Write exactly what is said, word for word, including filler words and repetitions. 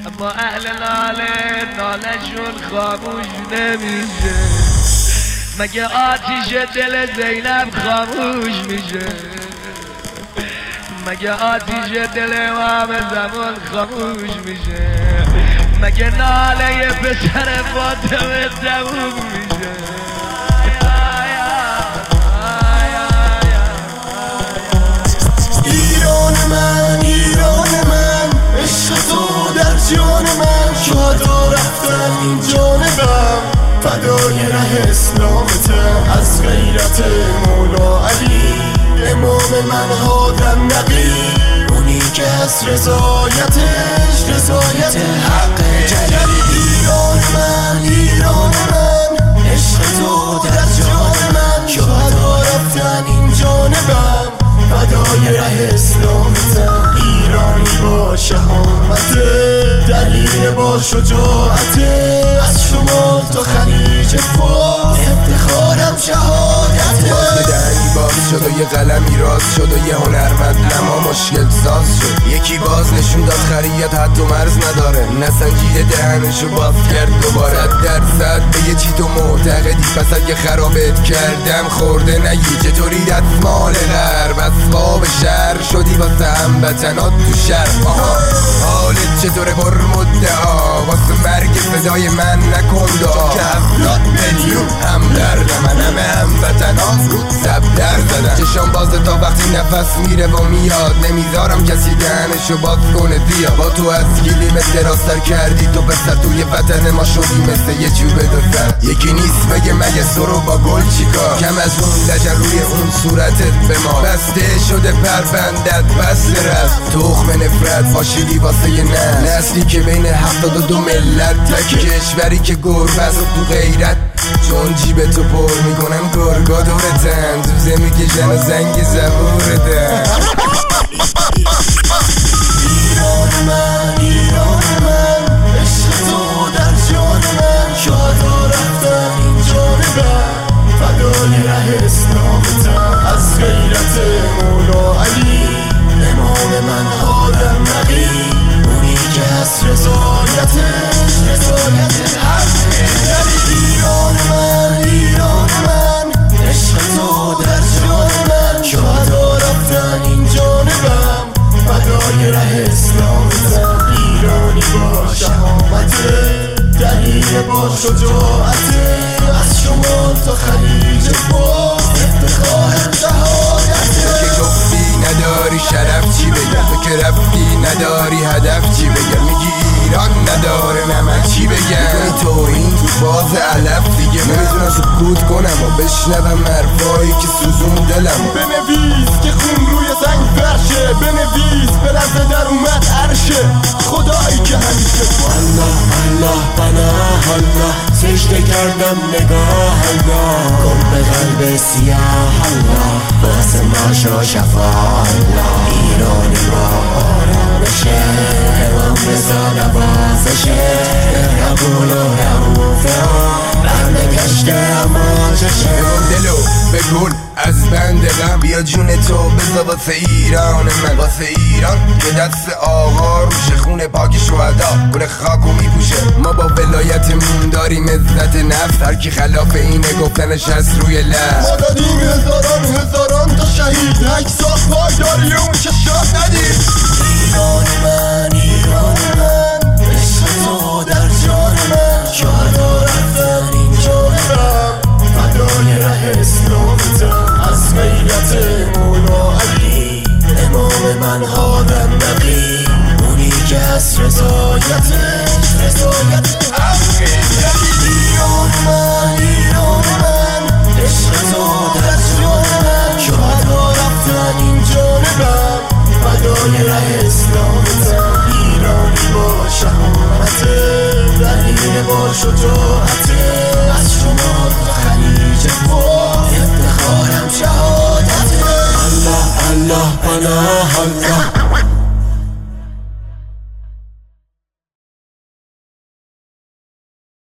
اما اهل ناله نالشون خاموش نمیشه. مگه آتیش دل زینب خاموش میشه؟ مگه آتیش دل امام زمان خاموش میشه؟ مگه ناله پسر فاطمه تموم میشه؟ ایران من، ایران من، عشق تو در جان من. شهدا رفتن این جانبم، فدای ره اسلامتم. از غیرت مولا علی امام من هادم نقی، اونی که از رضایتش رضایت حق جلی. ایران من، ایران من، عشق تو در جان من. شهدا رفتن این جانبم، فدای ره اسلامتم. ایرانی با شهامته، دلیل با شجاعته. از شمال تا خلیج فارس افتخارم شهادته. باز دهنی باز شد و یه قلمی راز شد و یه هنرمند اما مشکل ساز شد. یکی باز نشون داد خریت حد و مرز نداره، نسنجیده دهنشو باز کرد دوباره. صد درصد به یه چی تو معتقدی، پس اگه خرابت کردم خورده نگی. چطوری دستمال غرب اسباب شهر شدی واسه هموطنات تو شهر؟ آها حالت چطوره پر مدعا واسه مرگ فدای من نکن دعا. که هفتاد میلیون هم درد من همه هموطنات رو سب در زدن. چشام بازه تا وقتی نفس میره و میاد، نمیذارم کسی دهنشو باز کنه زیا. با تو از گلیمت دراستر کردی تو بسر، توی وطن ما شدی مثل یه چوبه دو سر. یکی نیست بگه مگه سرو با گل چیکار؟ کم از اون لجن روی اون صورتت به ما بسته شده پربندت بسته رست. تخم نفرت پاشیدی واسه یه نه نسلی که بین هفتاد و دو ملت تکی. کشوری که گربه از تو غیرت، چون جیب تو پر میکنم گرگا دورتن. دوزه میکشن و زنگ زبورتن. ایران من، ایران من، عشق تو در جان من. شهدا رفتن این جانبم، فدای ره اسلامتم. از غیرت مولا علی امام من هادم نقی، اونی که از رضایتش رضایت حق جلی. ایران من، ایران من، عشق تو در جان من. شهدا رفتن این جانبم، فدای ره اسلامتم. ایرانی با شهامته، دلیل با شجاعته. از شمال تا خلیج فارس افتخارم شهادته. تو که گفتی نداری شرف چی بگم، تو که رفتی نداری هدف چی بگم. میگی ایران نداره نمک چی بگم. تو این تو باز علف دیگه نمیتونم سکوت کنم و بشنوم حرفایی که سوزون دلم. بنویس که خون روی زنگ فرشه، بنویس به لحظه در اومد عرشه. خدایی که همیشه الله الله پناه الله، سجده کردم نگاه الله. کن به قلب سیاه الله، واسه ما شو شفا الله. ایرانی با آرامشه، امام رضا نوازشه. قبول و رعوفه ها برنگشته اما چشه. امام دلو بگل از بند غم، بیا جون تو بذار واسه ایران من. واسه ایران که دست آقا روش خون پاک شهدا گل خاکو میپوشه. ما با ولایتمون داریم عزت نفس، هر کی خلاف اینه گفتنش هست روی لب. ما دادیم هزاران هزاران تا شهید، اکسا پایداری اون که شاد ندید. ایران من، ایران من، عشق تو در جان من. شهدا رفتن این جانبم، فدای ره اسلامتم. از غیرت مولا علی امام من هادم نقی، اونی که از رضایتش رضایت حق جلی. ایران من، ایران من، عشق تو در جان من. شهدا رفتن این جانبم، فدای ره اسلامتم. ایرانی با شهامته، دلیل با شجاعته. از شمال تا خلیج فارس افتخارم شهادته. الله الله پناه